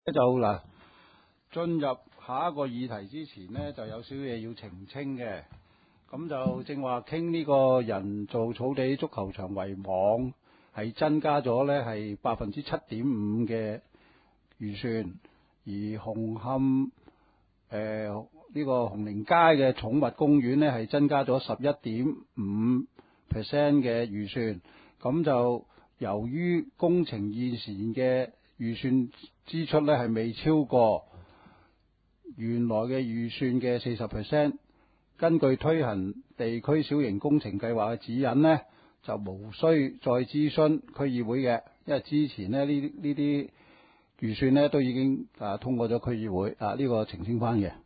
就嗱，進入下一個議題之前呢，就有少嘢要澄清嘅。咁就正話傾呢個人造草地足球場圍網係增加咗呢係7.5%嘅預算，而紅磡呢個紅菱街嘅寵物公園呢係增加咗11.5% 嘅預算。咁就由於工程現時嘅預算支出呢係未超過原來嘅預算嘅40%，根據推行地區小型工程計劃嘅指引呢，就無需再諮詢區議會嘅，因為之前呢啲預算呢都已經通過咗區議會呢個澄清翻嘅。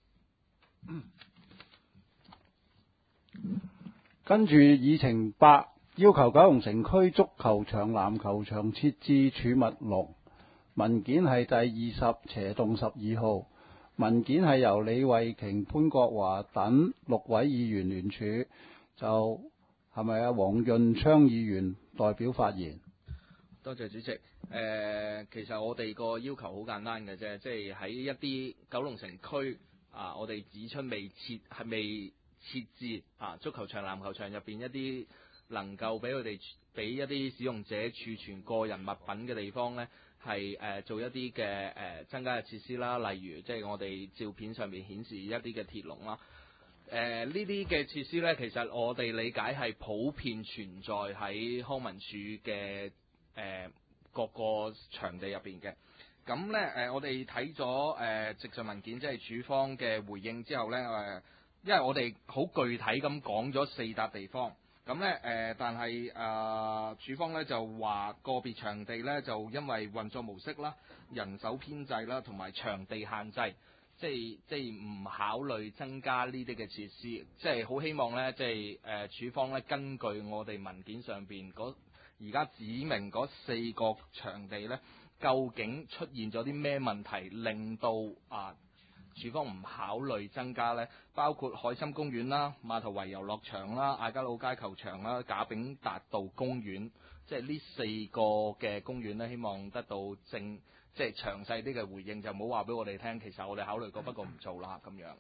跟住議程8，要求九龍城區足球場、籃球場設置儲物籠，文件係第20/12號。文件係由李慧瓊、潘國華等6位議員聯署，就係咪黃潤昌議員代表發言？ 多謝主席。其實我哋個要求好簡單嘅啫，即係喺一啲九龍城區我哋指出未設置足球場、籃球場入邊一啲能夠俾一啲使用者儲存個人物品嘅地方呢，係做一啲嘅增加嘅設施啦，例如即係我哋照片上面顯示一啲嘅鐵籠啦。呢啲嘅設施呢，其實我哋理解係普遍存在喺康文署嘅各個場地入邊嘅。咁呢，我哋睇咗直述文件，即係署方嘅回應之後呢，因為我哋好具體咁講咗4笪地方。咁呢，但係署方呢就話個別場地呢，就因為運作模式啦、人手編制啦同埋場地限制，即係唔考慮增加呢啲嘅設施，即係好希望呢，即係署方呢根據我哋文件上邊而家指明嗰4個場地呢，究竟出現咗啲咩問題，令到署方唔考慮增加呢？包括海心公園啦、馬頭圍遊樂場啦、亞皆老街球場啦、賈炳達道公園，即係呢4個嘅公園呢，希望得到即係詳細啲嘅回應，就唔好話俾我哋聽，其實我哋考慮過，不過唔做啦咁樣。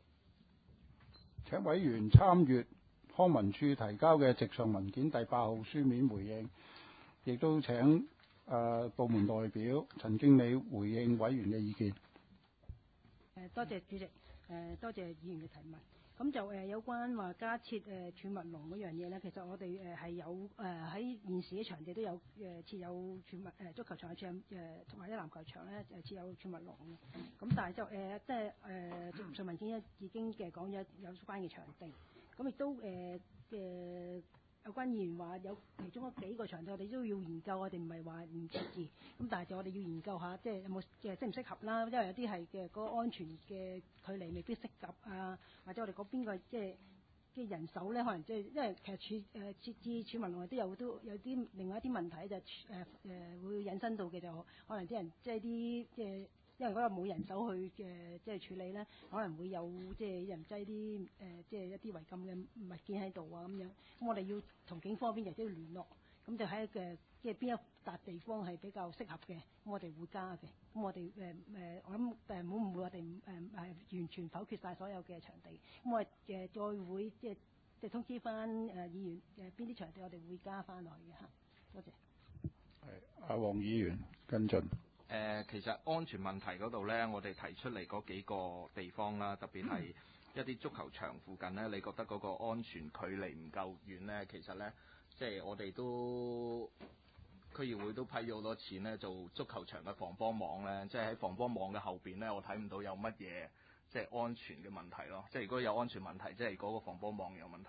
請委員參閱康文署提交嘅直上文件第8號書面回應，亦都請部門代表陳經理回應委員嘅意見。 多謝主席，多謝議員嘅提問。咁就有關話加設儲物籠嗰樣嘢呢，其實我哋係有喺現時嘅場地都有設有儲物足球場同埋啲籃球場咧設有儲物籠嘅。咁但係就即係直述文件已經講咗有關嘅場地，咁亦都有關議員話有其中嗰幾個場地我哋都要研究，我哋唔係話唔設置，咁但係就我哋要研究下，即係有冇適唔適合啦，因為有啲係嘅嗰個安全嘅距離未必適合或者我哋嗰邊個即係人手咧，可能即係因為其實設置儲物籠都有啲另外一啲問題就會引申到嘅，就可能啲人即係啲即係。因為嗰度冇人手去即係處理咧，可能會有即係人擠啲即係一啲違禁嘅物件喺度咁樣。咁我哋要同警方嗰邊都要聯絡，咁就喺即係邊一笪地方係比較適合嘅，咁我哋會加嘅。咁我哋我諗唔好誤會，我哋係完全否決晒所有嘅場地。咁我哋再會即係通知翻議員邊啲場地我哋會加翻落去嘅嚇。多謝。 係黃議員跟進。 其實安全問題嗰度呢，我哋提出嚟嗰幾個地方啦，特別係一啲足球場附近呢，你覺得嗰個安全距離唔夠遠呢？其實呢，即係我哋都區議會都批咗好多錢呢，做足球場嘅防波網呢。即係喺防波網嘅後邊呢，我睇唔到有乜嘢即係安全嘅問題咯。即係如果有安全問題，即係嗰個防波網有問題。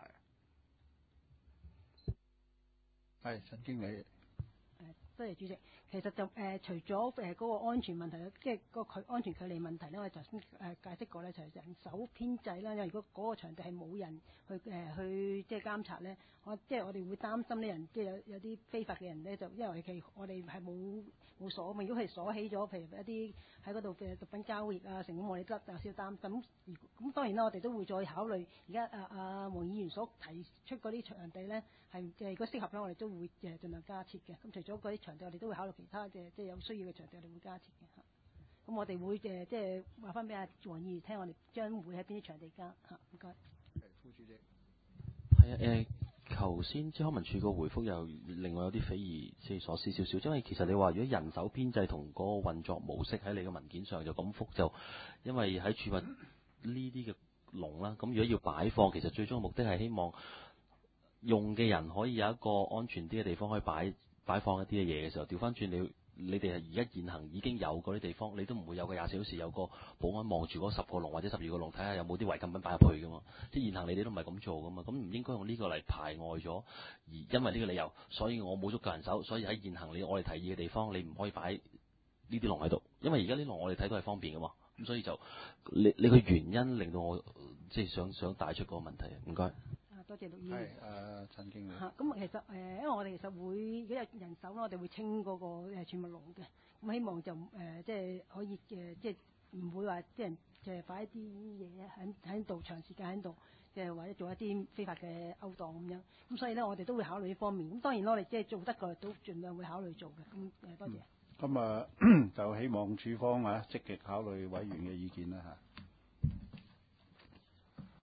係陳經理。 多謝主席。其實就除咗嗰個安全問題，即係個安全距離問題咧，我哋頭先解釋過咧，就係人手編制啦。因為如果嗰個場地係冇人去即係監察咧，即係我哋會擔心啲人即係有啲非法嘅人咧，就因為我哋係冇鎖嘛。如果係鎖起咗，譬如一啲喺嗰度嘅毒品交易成咁我哋都有少少擔心。咁當然啦，我哋都會再考慮而家黃議員所提出嗰啲場地咧，係如果適合咧，我哋都會盡量加設嘅。咁除咗嗰啲場地，我哋都會考慮其他即係有需要嘅場地，我哋會加設嘅嚇。 咁我哋會即係話翻俾阿黃議員聽，我哋將會喺邊啲場地加嚇，唔該。 副主席。 係頭先即係康文署個回覆又另外有啲匪夷所思少少，因為其實你話如果人手編制同嗰個運作模式喺你嘅文件上就咁覆，就因為喺儲物呢啲嘅籠啦，咁如果要擺放，其實最終嘅目的係希望用嘅人可以有一個安全啲嘅地方可以擺放一啲嘅嘢嘅時候，調翻轉你哋係而家現行已經有嗰啲地方，你都唔會有個24小時有個保安望住嗰10個籠或者12個籠睇下有冇啲違禁品擺入去噶嘛？即係現行你哋都唔係咁做噶嘛？咁唔應該用呢個嚟排外咗，而因為呢個理由，所以我冇足夠人手，所以喺現行我哋提議嘅地方，你唔可以擺呢啲籠喺度，因為而家啲籠我哋睇到係方便噶嘛，咁所以就你個原因令到我即係想帶出嗰個問題，唔該。 多謝陸議員。 係陳經理。 嚇，咁其實因為我哋其實會如果有人手咧，我哋會清嗰個儲物籠嘅。咁希望就即係可以即係唔會話啲人擺一啲嘢喺度長時間喺度，或者做一啲非法嘅勾當咁樣。咁所以咧，我哋都會考慮呢方面。咁當然我哋即係做得嘅都盡量會考慮做嘅。咁多謝。 咁就希望處方積極考慮委員嘅意見啦嚇。